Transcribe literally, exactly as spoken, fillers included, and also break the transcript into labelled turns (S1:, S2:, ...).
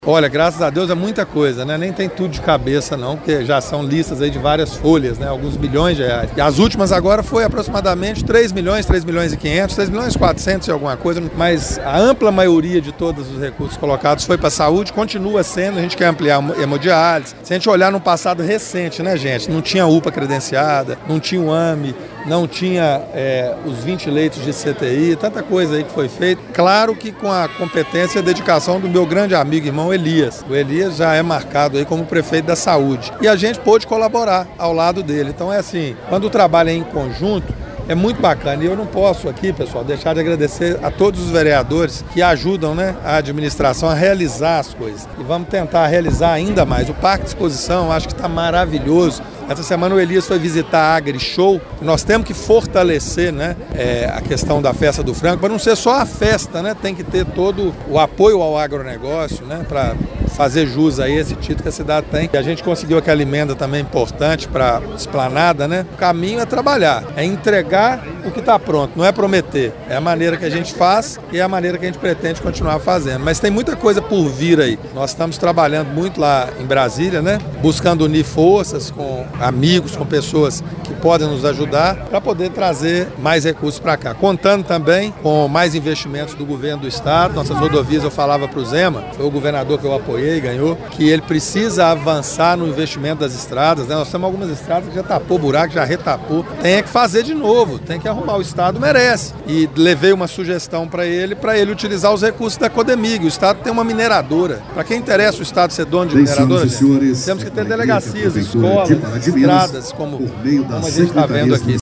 S1: Olha, graças a Deus é muita coisa, né? Nem tem tudo de cabeça não, porque já são listas aí de várias folhas, né? Alguns bilhões de reais. E as últimas agora foi aproximadamente três milhões, três milhões e quinhentos, três milhões e quatrocentos e alguma coisa, mas a ampla maioria de todos os recursos colocados foi para a saúde, continua sendo, a gente quer ampliar a hemodiálise. Se a gente olhar no passado recente, né, gente? Não tinha U P A credenciada, não tinha o A M E, não tinha é, os vinte leitos de C T I, tanta coisa aí que foi feita. Claro que com a competência e a dedicação do meu grande amigo e irmão Elias. O Elias já é marcado aí como prefeito da saúde. E a gente pôde colaborar ao lado dele. Então é assim, quando o trabalho é em conjunto, é muito bacana. E eu não posso aqui, pessoal, deixar de agradecer a todos os vereadores que ajudam, né, a administração a realizar as coisas. E vamos tentar realizar ainda mais. O Parque de Exposição, acho que está maravilhoso. Essa semana o Elias foi visitar a AgriShow. Nós temos que fortalecer, né, é, a questão da festa do frango, para não ser só a festa, né? Tem que ter todo o apoio ao agronegócio, né, para fazer jus a esse título que a cidade tem. E a gente conseguiu aquela emenda também importante para a esplanada, né? O caminho é trabalhar, é entregar o que está pronto, não é prometer. É a maneira que a gente faz e é a maneira que a gente pretende continuar fazendo. Mas tem muita coisa por vir aí. Nós estamos trabalhando muito lá em Brasília, né? Buscando unir forças com amigos, com pessoas que podem nos ajudar para poder trazer mais recursos para cá. Contando também com mais investimentos do governo do estado. Nossas rodovias, eu falava para o Zema, foi o governador que eu apoiei, ganhou, que ele precisa avançar no investimento das estradas, né? Nós temos algumas estradas que já tapou buraco, já retapou. Tem que fazer de novo, tem que arrumar. O estado merece. E levei uma sugestão para ele, para ele utilizar os recursos da Codemig. O estado tem uma mineradora. Para quem interessa o estado ser dono de
S2: Bem,
S1: mineradora,
S2: senhoras e senhores,
S1: temos que ter
S2: a
S1: delegacias,
S2: Prefeitura
S1: escolas,
S2: de Minas,
S1: estradas, como,
S2: por meio da
S1: como a gente está vendo aqui.